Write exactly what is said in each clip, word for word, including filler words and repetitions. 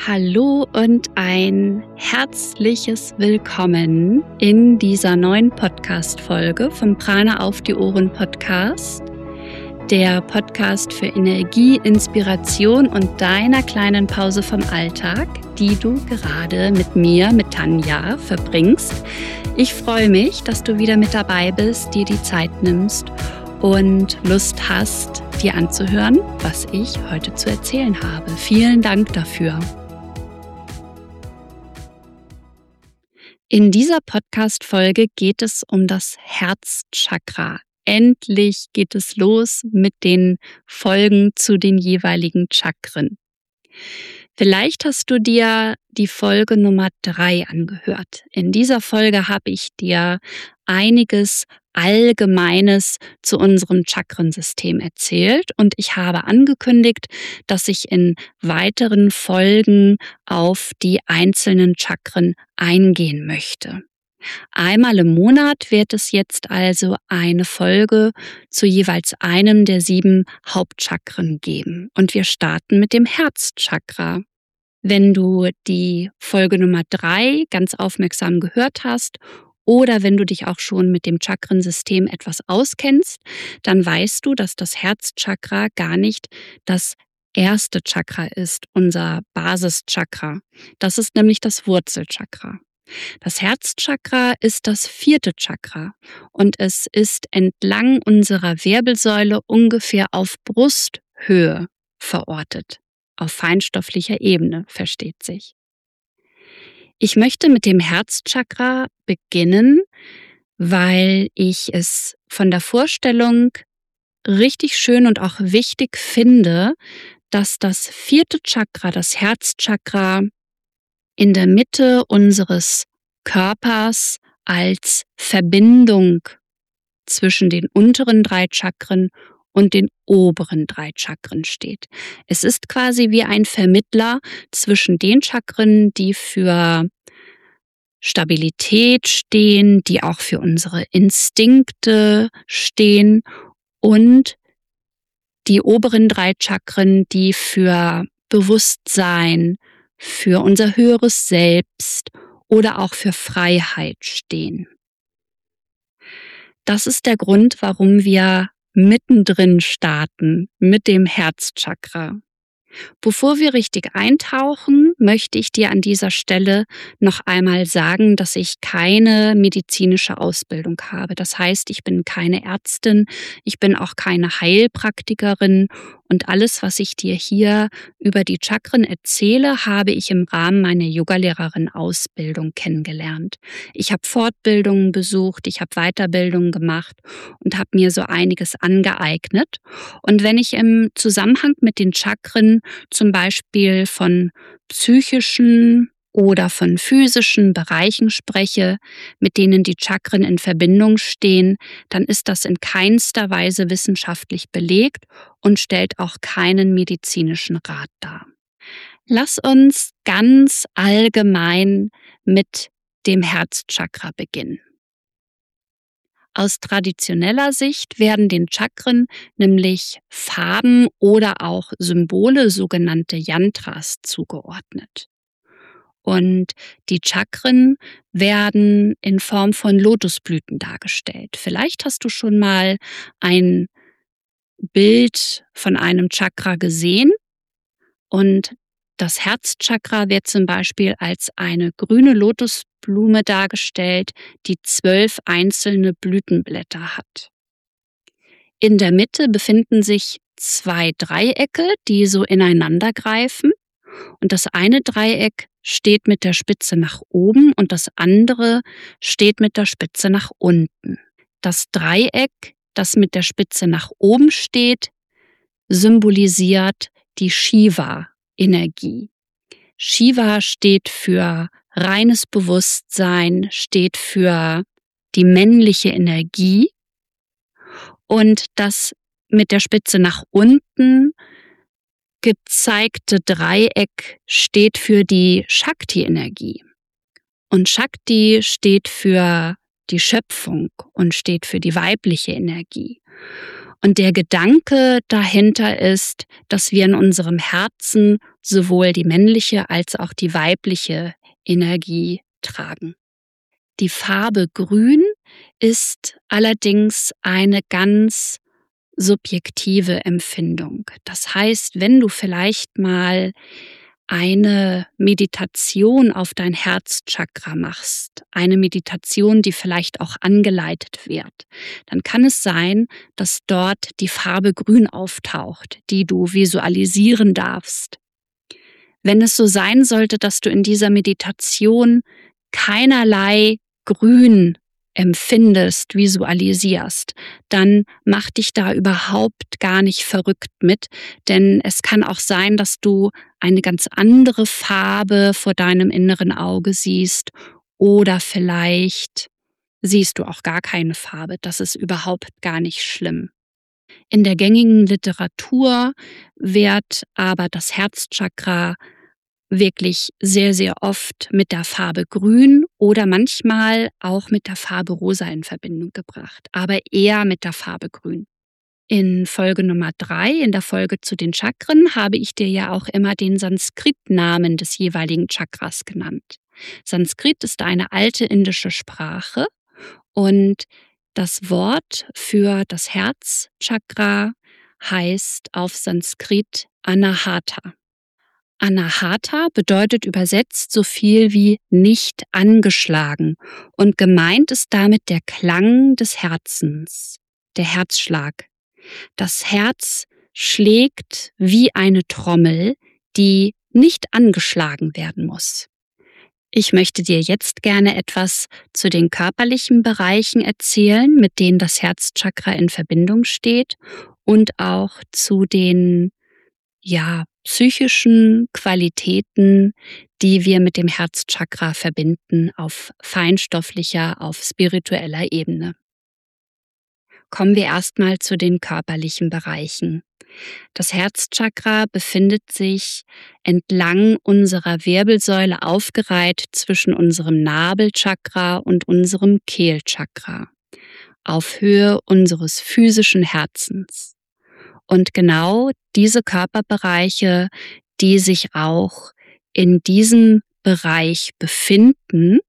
Hallo und ein herzliches Willkommen in dieser neuen Podcast-Folge vom Prana auf die Ohren Podcast. Der Podcast für Energie, Inspiration und deiner kleinen Pause vom Alltag, die du gerade mit mir, mit Tanja, verbringst. Ich freue mich, dass du wieder mit dabei bist, dir die Zeit nimmst und Lust hast, dir anzuhören, was ich heute zu erzählen habe. Vielen Dank dafür. In dieser Podcast-Folge geht es um das Herzchakra. Endlich geht es los mit den Folgen zu den jeweiligen Chakren. Vielleicht hast du dir die Folge Nummer drei angehört. In dieser Folge habe ich dir einiges Allgemeines zu unserem Chakrensystem erzählt und ich habe angekündigt, dass ich in weiteren Folgen auf die einzelnen Chakren eingehen möchte. Einmal im Monat wird es jetzt also eine Folge zu jeweils einem der sieben Hauptchakren geben. Und wir starten mit dem Herzchakra. Wenn du die Folge Nummer drei ganz aufmerksam gehört hast oder wenn du dich auch schon mit dem Chakrensystem etwas auskennst, dann weißt du, dass das Herzchakra gar nicht das erste Chakra ist, unser Basischakra. Das ist nämlich das Wurzelchakra. Das Herzchakra ist das vierte Chakra und es ist entlang unserer Wirbelsäule ungefähr auf Brusthöhe verortet. Auf feinstofflicher Ebene, versteht sich. Ich möchte mit dem Herzchakra beginnen, weil ich es von der Vorstellung richtig schön und auch wichtig finde, dass das vierte Chakra, das Herzchakra, in der Mitte unseres Körpers als Verbindung zwischen den unteren drei Chakren und den oberen drei Chakren steht. Es ist quasi wie ein Vermittler zwischen den Chakren, die für Stabilität stehen, die auch für unsere Instinkte stehen und die oberen drei Chakren, die für Bewusstsein, für unser höheres Selbst oder auch für Freiheit stehen. Das ist der Grund, warum wir mittendrin starten mit dem Herzchakra. Bevor wir richtig eintauchen, möchte ich dir an dieser Stelle noch einmal sagen, dass ich keine medizinische Ausbildung habe. Das heißt, ich bin keine Ärztin, ich bin auch keine Heilpraktikerin und alles, was ich dir hier über die Chakren erzähle, habe ich im Rahmen meiner Yogalehrerin-Ausbildung kennengelernt. Ich habe Fortbildungen besucht, ich habe Weiterbildungen gemacht und habe mir so einiges angeeignet. Und wenn ich im Zusammenhang mit den Chakren zum Beispiel von psychischen oder von physischen Bereichen spreche, mit denen die Chakren in Verbindung stehen, dann ist das in keinster Weise wissenschaftlich belegt und stellt auch keinen medizinischen Rat dar. Lass uns ganz allgemein mit dem Herzchakra beginnen. Aus traditioneller Sicht werden den Chakren nämlich Farben oder auch Symbole, sogenannte Yantras, zugeordnet. Und die Chakren werden in Form von Lotusblüten dargestellt. Vielleicht hast du schon mal ein Bild von einem Chakra gesehen und das Herzchakra wird zum Beispiel als eine grüne Lotusblume dargestellt, die zwölf einzelne Blütenblätter hat. In der Mitte befinden sich zwei Dreiecke, die so ineinander greifen. Und das eine Dreieck steht mit der Spitze nach oben und das andere steht mit der Spitze nach unten. Das Dreieck, das mit der Spitze nach oben steht, symbolisiert die Shiva-Energie. Shiva steht für reines Bewusstsein, steht für die männliche Energie und das mit der Spitze nach unten gezeigte Dreieck steht für die Shakti-Energie. Und Shakti steht für die Schöpfung und steht für die weibliche Energie. Und der Gedanke dahinter ist, dass wir in unserem Herzen sowohl die männliche als auch die weibliche Energie tragen. Die Farbe Grün ist allerdings eine ganz subjektive Empfindung. Das heißt, wenn du vielleicht mal eine Meditation auf dein Herzchakra machst, eine Meditation, die vielleicht auch angeleitet wird, dann kann es sein, dass dort die Farbe Grün auftaucht, die du visualisieren darfst. Wenn es so sein sollte, dass du in dieser Meditation keinerlei Grün empfindest, visualisierst, dann mach dich da überhaupt gar nicht verrückt mit, denn es kann auch sein, dass du eine ganz andere Farbe vor deinem inneren Auge siehst oder vielleicht siehst du auch gar keine Farbe. Das ist überhaupt gar nicht schlimm. In der gängigen Literatur wird aber das Herzchakra wirklich sehr, sehr oft mit der Farbe Grün oder manchmal auch mit der Farbe Rosa in Verbindung gebracht, aber eher mit der Farbe Grün. In Folge Nummer drei, in der Folge zu den Chakren, habe ich dir ja auch immer den Sanskrit-Namen des jeweiligen Chakras genannt. Sanskrit ist eine alte indische Sprache und das Wort für das Herzchakra heißt auf Sanskrit Anahata. Anahata bedeutet übersetzt so viel wie nicht angeschlagen und gemeint ist damit der Klang des Herzens, der Herzschlag. Das Herz schlägt wie eine Trommel, die nicht angeschlagen werden muss. Ich möchte dir jetzt gerne etwas zu den körperlichen Bereichen erzählen, mit denen das Herzchakra in Verbindung steht und auch zu den ja, psychischen Qualitäten, die wir mit dem Herzchakra verbinden auf feinstofflicher, auf spiritueller Ebene. Kommen wir erstmal zu den körperlichen Bereichen. Das Herzchakra befindet sich entlang unserer Wirbelsäule aufgereiht zwischen unserem Nabelchakra und unserem Kehlchakra, auf Höhe unseres physischen Herzens. Und genau diese Körperbereiche, die sich auch in diesem Bereich befinden,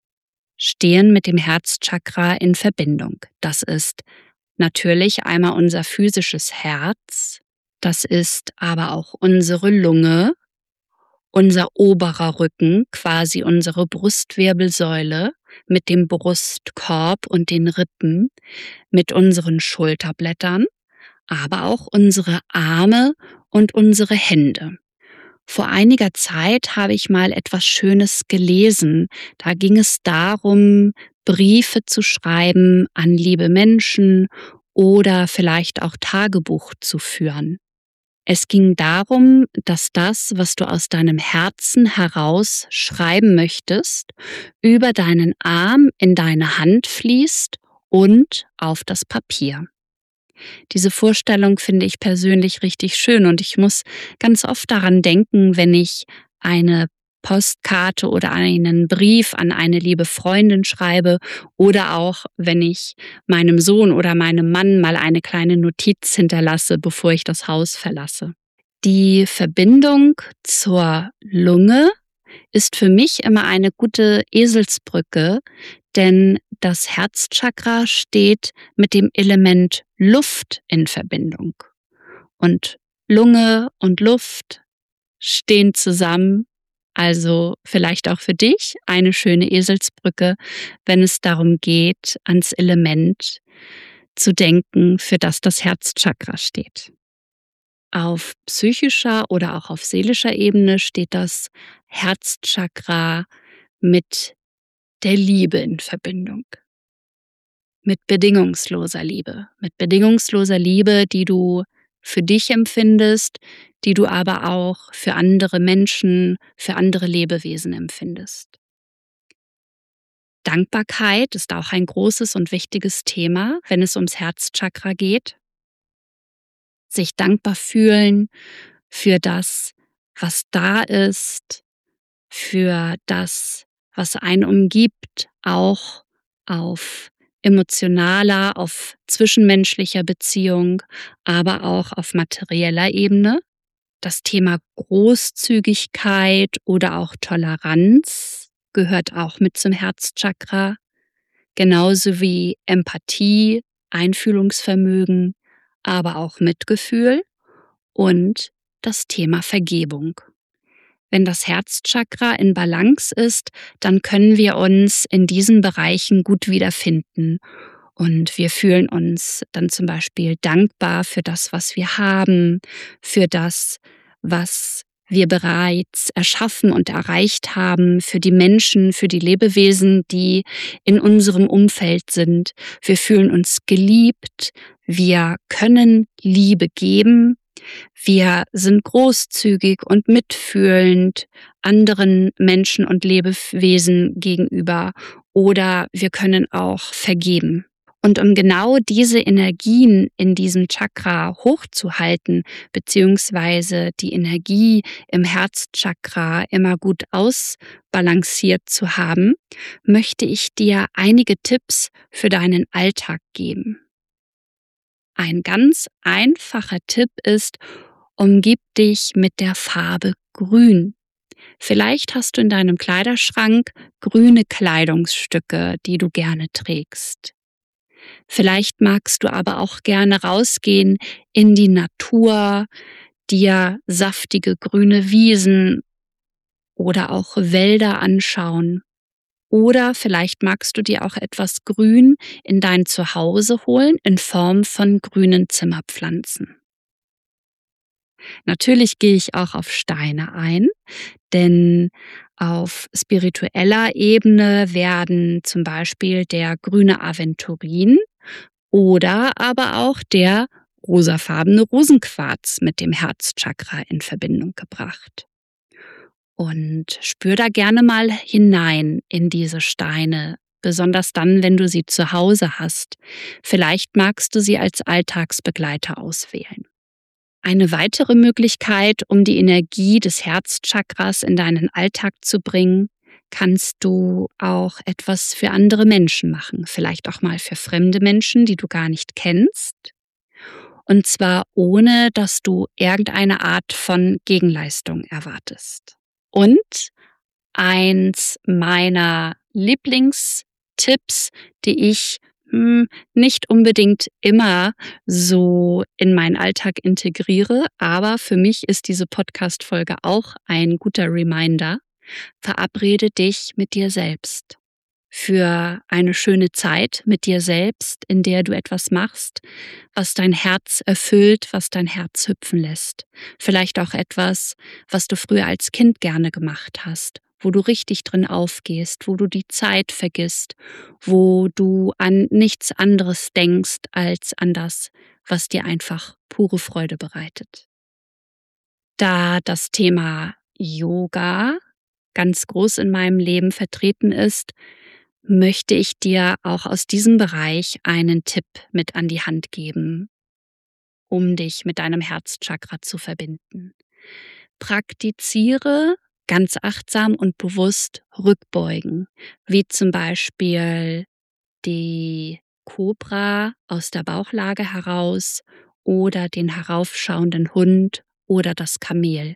stehen mit dem Herzchakra in Verbindung. Das ist natürlich einmal unser physisches Herz, das ist aber auch unsere Lunge, unser oberer Rücken, quasi unsere Brustwirbelsäule mit dem Brustkorb und den Rippen, mit unseren Schulterblättern, aber auch unsere Arme und unsere Hände. Vor einiger Zeit habe ich mal etwas Schönes gelesen. Da ging es darum, Briefe zu schreiben an liebe Menschen oder vielleicht auch Tagebuch zu führen. Es ging darum, dass das, was du aus deinem Herzen heraus schreiben möchtest, über deinen Arm in deine Hand fließt und auf das Papier. Diese Vorstellung finde ich persönlich richtig schön und ich muss ganz oft daran denken, wenn ich eine Postkarte oder einen Brief an eine liebe Freundin schreibe oder auch, wenn ich meinem Sohn oder meinem Mann mal eine kleine Notiz hinterlasse, bevor ich das Haus verlasse. Die Verbindung zur Lunge ist für mich immer eine gute Eselsbrücke, denn das Herzchakra steht mit dem Element Luft in Verbindung. Und Lunge und Luft stehen zusammen, also vielleicht auch für dich eine schöne Eselsbrücke, wenn es darum geht, ans Element zu denken, für das das Herzchakra steht. Auf psychischer oder auch auf seelischer Ebene steht das Herzchakra mit der Liebe in Verbindung. Mit bedingungsloser Liebe. Mit bedingungsloser Liebe, die du für dich empfindest, die du aber auch für andere Menschen, für andere Lebewesen empfindest. Dankbarkeit ist auch ein großes und wichtiges Thema, wenn es ums Herzchakra geht. Sich dankbar fühlen für das, was da ist, für das, was einen umgibt, auch auf emotionaler, auf zwischenmenschlicher Beziehung, aber auch auf materieller Ebene. Das Thema Großzügigkeit oder auch Toleranz gehört auch mit zum Herzchakra, genauso wie Empathie, Einfühlungsvermögen, aber auch Mitgefühl und das Thema Vergebung. Wenn das Herzchakra in Balance ist, dann können wir uns in diesen Bereichen gut wiederfinden. Und wir fühlen uns dann zum Beispiel dankbar für das, was wir haben, für das, was wir bereits erschaffen und erreicht haben, für die Menschen, für die Lebewesen, die in unserem Umfeld sind. Wir fühlen uns geliebt, wir können Liebe geben. Wir sind großzügig und mitfühlend anderen Menschen und Lebewesen gegenüber oder wir können auch vergeben. Und um genau diese Energien in diesem Chakra hochzuhalten, beziehungsweise die Energie im Herzchakra immer gut ausbalanciert zu haben, möchte ich dir einige Tipps für deinen Alltag geben. Ein ganz einfacher Tipp ist, umgib dich mit der Farbe Grün. Vielleicht hast du in deinem Kleiderschrank grüne Kleidungsstücke, die du gerne trägst. Vielleicht magst du aber auch gerne rausgehen in die Natur, dir saftige grüne Wiesen oder auch Wälder anschauen. Oder vielleicht magst du dir auch etwas Grün in dein Zuhause holen in Form von grünen Zimmerpflanzen. Natürlich gehe ich auch auf Steine ein, denn auf spiritueller Ebene werden zum Beispiel der grüne Aventurin oder aber auch der rosafarbene Rosenquarz mit dem Herzchakra in Verbindung gebracht. Und spür da gerne mal hinein in diese Steine, besonders dann, wenn du sie zu Hause hast. Vielleicht magst du sie als Alltagsbegleiter auswählen. Eine weitere Möglichkeit, um die Energie des Herzchakras in deinen Alltag zu bringen, kannst du auch etwas für andere Menschen machen. Vielleicht auch mal für fremde Menschen, die du gar nicht kennst. Und zwar ohne, dass du irgendeine Art von Gegenleistung erwartest. Und eins meiner Lieblingstipps, die ich hm, nicht unbedingt immer so in meinen Alltag integriere, aber für mich ist diese Podcast-Folge auch ein guter Reminder. Verabrede dich mit dir selbst für eine schöne Zeit mit dir selbst, in der du etwas machst, was dein Herz erfüllt, was dein Herz hüpfen lässt. Vielleicht auch etwas, was du früher als Kind gerne gemacht hast, wo du richtig drin aufgehst, wo du die Zeit vergisst, wo du an nichts anderes denkst als an das, was dir einfach pure Freude bereitet. Da das Thema Yoga ganz groß in meinem Leben vertreten ist, möchte ich dir auch aus diesem Bereich einen Tipp mit an die Hand geben, um dich mit deinem Herzchakra zu verbinden. Praktiziere ganz achtsam und bewusst Rückbeugen, wie zum Beispiel die Kobra aus der Bauchlage heraus oder den heraufschauenden Hund oder das Kamel.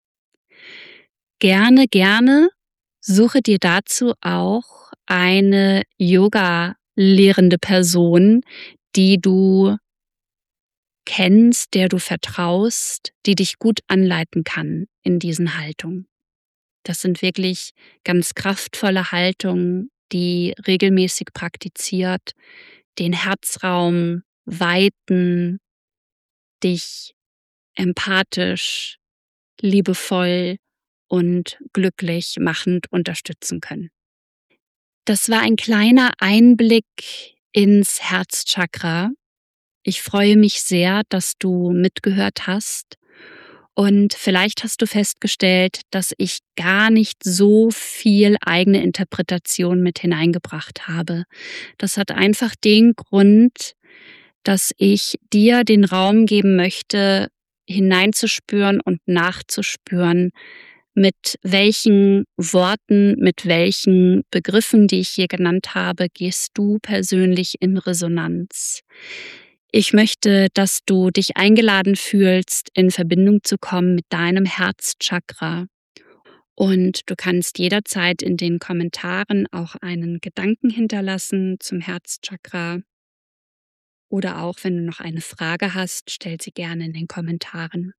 Gerne, gerne suche dir dazu auch eine Yoga-lehrende Person, die du kennst, der du vertraust, die dich gut anleiten kann in diesen Haltungen. Das sind wirklich ganz kraftvolle Haltungen, die regelmäßig praktiziert, den Herzraum weiten, dich empathisch, liebevoll und glücklich machend unterstützen können. Das war ein kleiner Einblick ins Herzchakra. Ich freue mich sehr, dass du mitgehört hast und vielleicht hast du festgestellt, dass ich gar nicht so viel eigene Interpretation mit hineingebracht habe. Das hat einfach den Grund, dass ich dir den Raum geben möchte, hineinzuspüren und nachzuspüren, Mit welchen Worten, mit welchen Begriffen, die ich hier genannt habe, gehst du persönlich in Resonanz? Ich möchte, dass du dich eingeladen fühlst, in Verbindung zu kommen mit deinem Herzchakra. Und du kannst jederzeit in den Kommentaren auch einen Gedanken hinterlassen zum Herzchakra. Oder auch, wenn du noch eine Frage hast, stell sie gerne in den Kommentaren.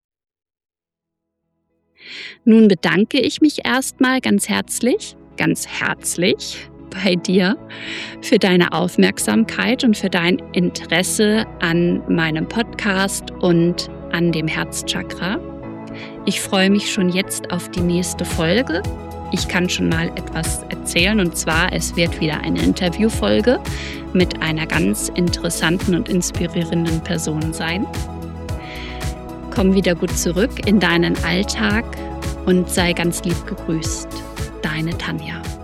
Nun bedanke ich mich erstmal ganz herzlich, ganz herzlich bei dir für deine Aufmerksamkeit und für dein Interesse an meinem Podcast und an dem Herzchakra. Ich freue mich schon jetzt auf die nächste Folge. Ich kann schon mal etwas erzählen, und zwar, es wird wieder eine Interviewfolge mit einer ganz interessanten und inspirierenden Person sein. Komm wieder gut zurück in deinen Alltag und sei ganz lieb gegrüßt. Deine Tanja.